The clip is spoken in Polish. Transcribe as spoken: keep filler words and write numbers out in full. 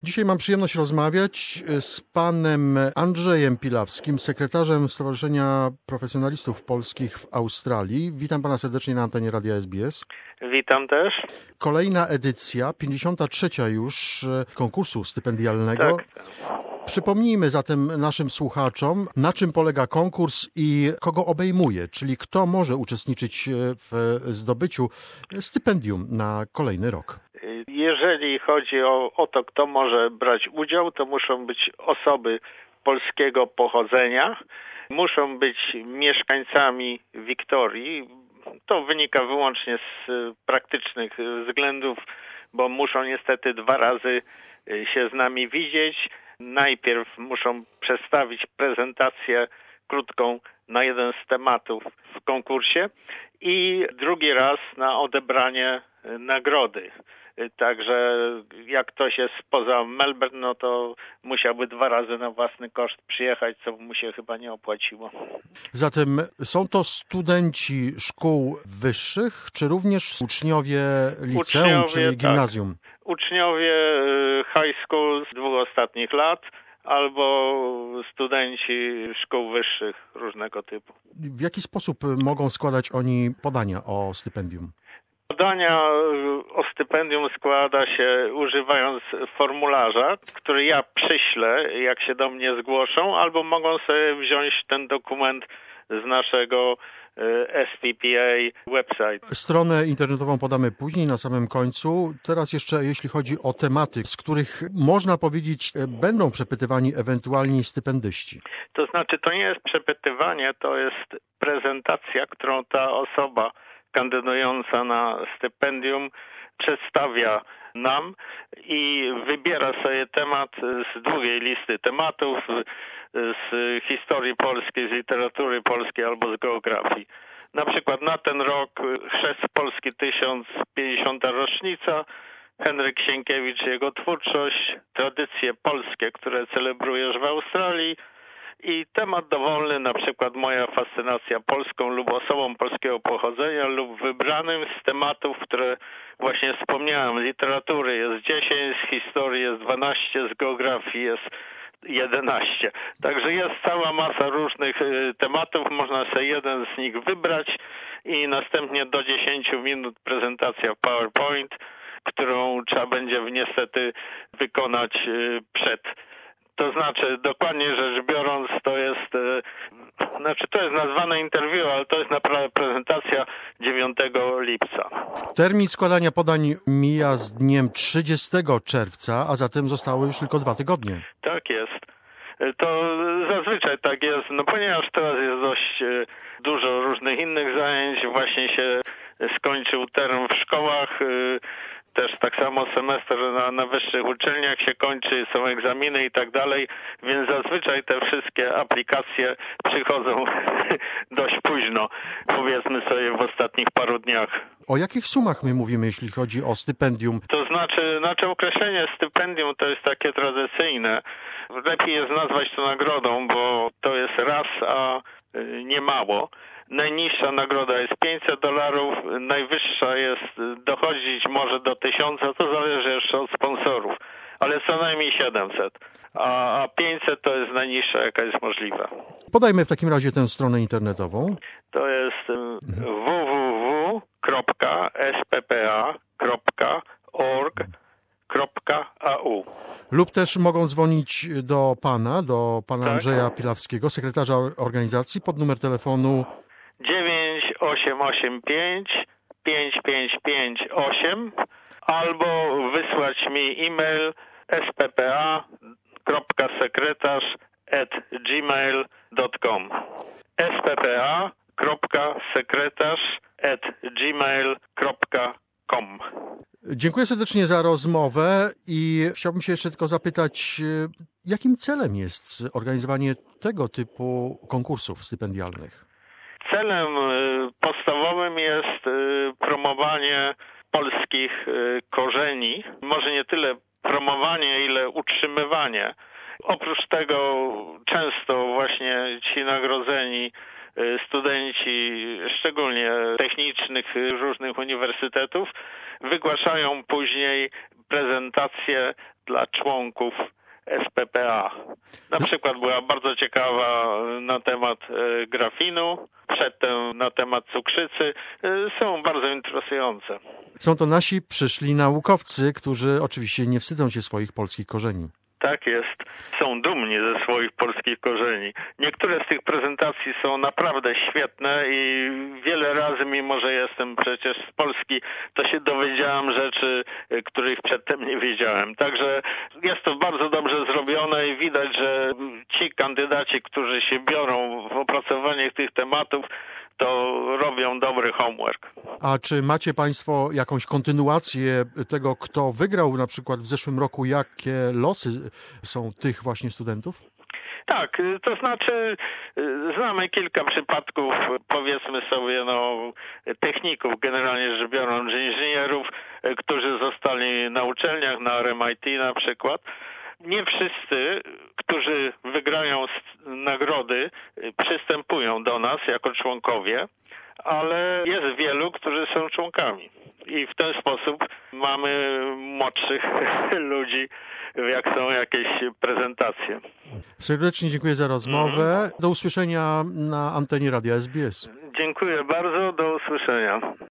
Dzisiaj mam przyjemność rozmawiać z panem Andrzejem Pilawskim, sekretarzem Stowarzyszenia Profesjonalistów Polskich w Australii. Witam pana serdecznie na antenie Radia S B S. Witam też. Kolejna edycja, pięćdziesiąta trzecia już konkursu stypendialnego. Tak. Przypomnijmy zatem naszym słuchaczom, na czym polega konkurs i kogo obejmuje, czyli kto może uczestniczyć w zdobyciu stypendium na kolejny rok. Jeżeli chodzi o, o to, kto może brać udział, to muszą być osoby polskiego pochodzenia, muszą być mieszkańcami Wiktorii. To wynika wyłącznie z praktycznych względów, bo muszą niestety dwa razy się z nami widzieć. Najpierw muszą przedstawić prezentację krótką na jeden z tematów w konkursie i drugi raz na odebranie nagrody. Także jak ktoś jest spoza Melbourne, no to musiałby dwa razy na własny koszt przyjechać, co mu się chyba nie opłaciło. Zatem są to studenci szkół wyższych, czy również uczniowie liceum, Uczniowie, czyli gimnazjum? Tak. Uczniowie high school z dwóch ostatnich lat albo studenci szkół wyższych różnego typu. W jaki sposób mogą składać oni podania o stypendium? Podania o stypendium składa się używając formularza, który ja przyślę, jak się do mnie zgłoszą, albo mogą sobie wziąć ten dokument z naszego S P P A website. Stronę internetową podamy później, na samym końcu. Teraz jeszcze jeśli chodzi o tematy, z których można powiedzieć będą przepytywani ewentualni stypendyści. To znaczy to nie jest przepytywanie, to jest prezentacja, którą ta osoba kandydująca na stypendium przedstawia nam i wybiera sobie temat z długiej listy tematów, z historii polskiej, z literatury polskiej albo z geografii. Na przykład na ten rok Chrzest Polski tysiąc pięćdziesiąta rocznica, Henryk Sienkiewicz i jego twórczość, tradycje polskie, które celebrujesz w Australii, i temat dowolny, na przykład moja fascynacja Polską lub osobą polskiego pochodzenia lub wybranym z tematów, które właśnie wspomniałem. Z literatury jest dziesięć, z historii jest dwanaście, z geografii jest jedenaście. Także jest cała masa różnych tematów, można sobie jeden z nich wybrać i następnie do dziesięciu minut prezentacja w PowerPoint, którą trzeba będzie niestety wykonać przed. To znaczy, dokładnie rzecz biorąc, to jest, e, znaczy to jest nazwane interview, ale to jest naprawdę prezentacja dziewiątego lipca. Termin składania podań mija z dniem trzydziestego czerwca, a zatem zostały już tylko dwa tygodnie. Tak jest. To zazwyczaj tak jest, no ponieważ teraz jest dość dużo różnych innych zajęć, właśnie się skończył term w szkołach, też tak samo semestr na, na wyższych uczelniach się kończy, są egzaminy i tak dalej, więc zazwyczaj te wszystkie aplikacje przychodzą dość późno, powiedzmy sobie w ostatnich paru dniach. O jakich sumach my mówimy, jeśli chodzi o stypendium? To znaczy, znaczy określenie stypendium to jest takie tradycyjne. Lepiej jest nazwać to nagrodą, bo to jest raz, a nie mało. Najniższa nagroda jest pięćset dolarów, najwyższa jest, dochodzić może do tysiąca, to zależy jeszcze od sponsorów, ale co najmniej siedemset, a pięćset to jest najniższa, jaka jest możliwa. Podajmy w takim razie tę stronę internetową. To jest w w w kropka s p p a kropka org kropka a u. Lub też mogą dzwonić do pana, do pana Tak. Andrzeja Pilawskiego, sekretarza organizacji, pod numer telefonu dziewięć osiem osiem pięć pięć pięć pięć osiem albo wysłać mi e-mail s p p a kropka sekretarz at gmail kropka com s p p a kropka sekretarz at gmail kropka com. Dziękuję serdecznie za rozmowę i chciałbym się jeszcze tylko zapytać, jakim celem jest organizowanie tego typu konkursów stypendialnych? Celem podstawowym jest promowanie polskich korzeni, może nie tyle promowanie, ile utrzymywanie. Oprócz tego często właśnie ci nagrodzeni studenci, szczególnie technicznych różnych uniwersytetów, wygłaszają później prezentacje dla członków S P P A. Na przykład była bardzo ciekawa na temat grafinu, przedtem na temat cukrzycy. Są bardzo interesujące. Są to nasi przyszli naukowcy, którzy oczywiście nie wstydzą się swoich polskich korzeni. Tak jest. Są dumni ze swoich polskich korzeni. Niektóre z tych prezentacji są naprawdę świetne i wiele razy, mimo że jestem przecież z Polski, to się dowiedziałem rzeczy, których przedtem nie wiedziałem. Także jest to bardzo dobrze zrobione i widać, że ci kandydaci, którzy się biorą w opracowanie tych tematów, to robią dobry homework. A czy macie Państwo jakąś kontynuację tego, kto wygrał na przykład w zeszłym roku? Jakie losy są tych właśnie studentów? Tak, to znaczy znamy kilka przypadków, powiedzmy sobie, no, techników, generalnie rzecz biorąc, inżynierów, którzy zostali na uczelniach, na R M I T na przykład. Nie wszyscy, którzy wygrają nagrody, przystępują do nas jako członkowie, ale jest wielu, którzy są członkami. I w ten sposób mamy młodszych ludzi, jak są jakieś prezentacje. Serdecznie dziękuję za rozmowę. Do usłyszenia na antenie Radia S B S. Dziękuję bardzo, do usłyszenia.